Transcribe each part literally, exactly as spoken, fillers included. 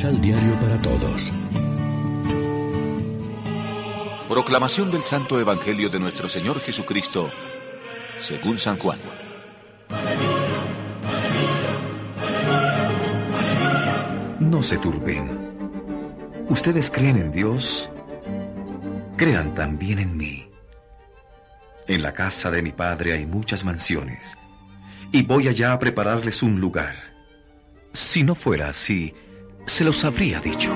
Misal Diario para Todos. Proclamación del Santo Evangelio de nuestro Señor Jesucristo, según San Juan. No se turben. Ustedes creen en Dios, crean también en mí. En la casa de mi Padre hay muchas mansiones, y voy allá a prepararles un lugar. Si no fuera así, se los habría dicho.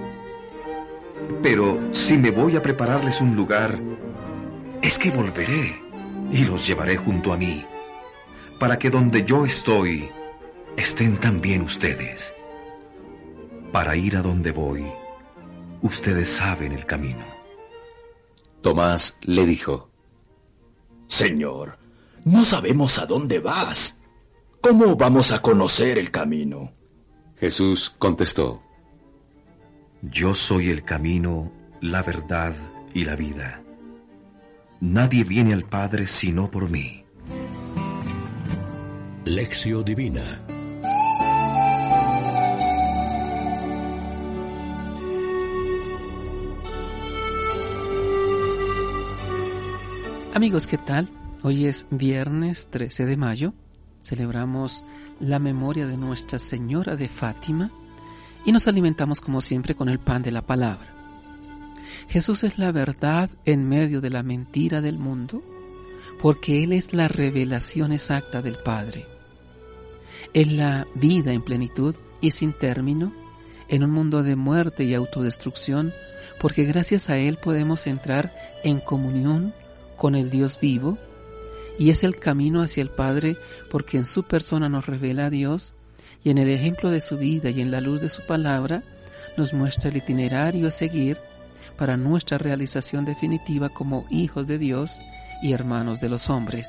Pero si me voy a prepararles un lugar, es que volveré y los llevaré junto a mí, para que donde yo estoy, estén también ustedes. Para ir a donde voy, ustedes saben el camino. Tomás le dijo: Señor, no sabemos a dónde vas. ¿Cómo vamos a conocer el camino? Jesús contestó: Yo soy el camino, la verdad y la vida. Nadie viene al Padre sino por mí. Lección Divina. Amigos, ¿qué tal? Hoy es viernes trece de mayo. Celebramos la memoria de Nuestra Señora de Fátima y nos alimentamos como siempre con el pan de la palabra. Jesús es la verdad en medio de la mentira del mundo, porque Él es la revelación exacta del Padre. Es la vida en plenitud y sin término en un mundo de muerte y autodestrucción, porque gracias a Él podemos entrar en comunión con el Dios vivo, y es el camino hacia el Padre porque en su persona nos revela a Dios, y en el ejemplo de su vida y en la luz de su palabra nos muestra el itinerario a seguir para nuestra realización definitiva como hijos de Dios y hermanos de los hombres.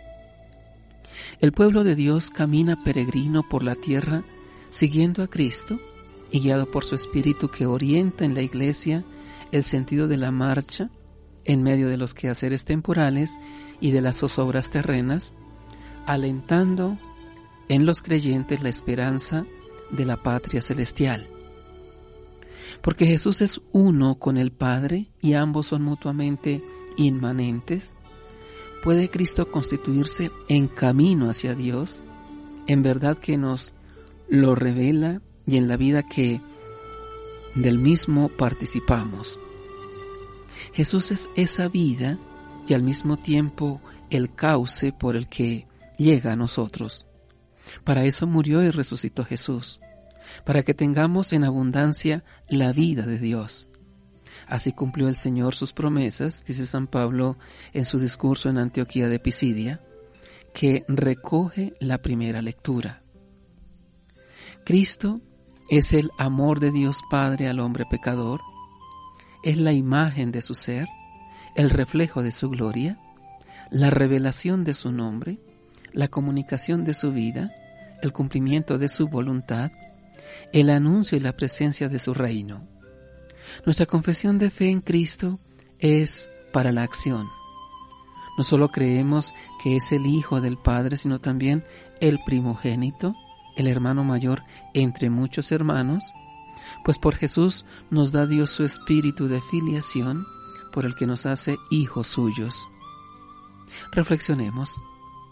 El pueblo de Dios camina peregrino por la tierra siguiendo a Cristo y guiado por su Espíritu que orienta en la Iglesia el sentido de la marcha en medio de los quehaceres temporales y de las zozobras terrenas, alentando en los creyentes la esperanza de la patria celestial. Porque Jesús es uno con el Padre y ambos son mutuamente inmanentes, ¿puede Cristo constituirse en camino hacia Dios? En verdad que nos lo revela y en la vida que del mismo participamos. Jesús es esa vida y al mismo tiempo el cauce por el que llega a nosotros. Para eso murió y resucitó Jesús, para que tengamos en abundancia la vida de Dios. Así cumplió el Señor sus promesas, dice San Pablo en su discurso en Antioquía de Pisidia, que recoge la primera lectura. Cristo es el amor de Dios Padre al hombre pecador, es la imagen de su ser, el reflejo de su gloria, la revelación de su nombre, la comunicación de su vida, el cumplimiento de su voluntad, el anuncio y la presencia de su reino. Nuestra confesión de fe en Cristo es para la acción. No solo creemos que es el Hijo del Padre, sino también el primogénito, el hermano mayor entre muchos hermanos, pues por Jesús nos da Dios su espíritu de filiación, por el que nos hace hijos suyos. Reflexionemos.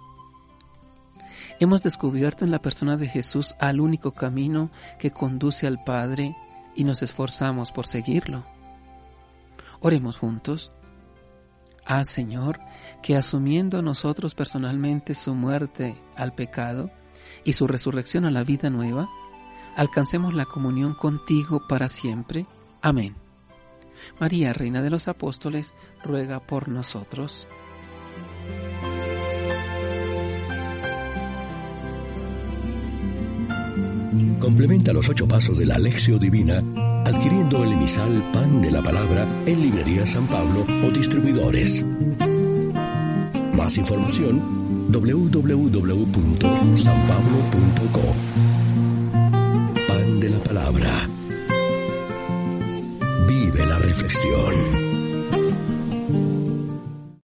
Hemos descubierto en la persona de Jesús al único camino que conduce al Padre y nos esforzamos por seguirlo. Oremos juntos. Ah, Señor, que asumiendo nosotros personalmente su muerte al pecado y su resurrección a la vida nueva, alcancemos la comunión contigo para siempre. Amén. María, Reina de los Apóstoles, ruega por nosotros. Complementa los ocho pasos de la Lección Divina adquiriendo el emisal Pan de la Palabra en Librería San Pablo o distribuidores. Más información doble u doble u doble u punto san pablo punto co. Pan de la Palabra. Vive la reflexión.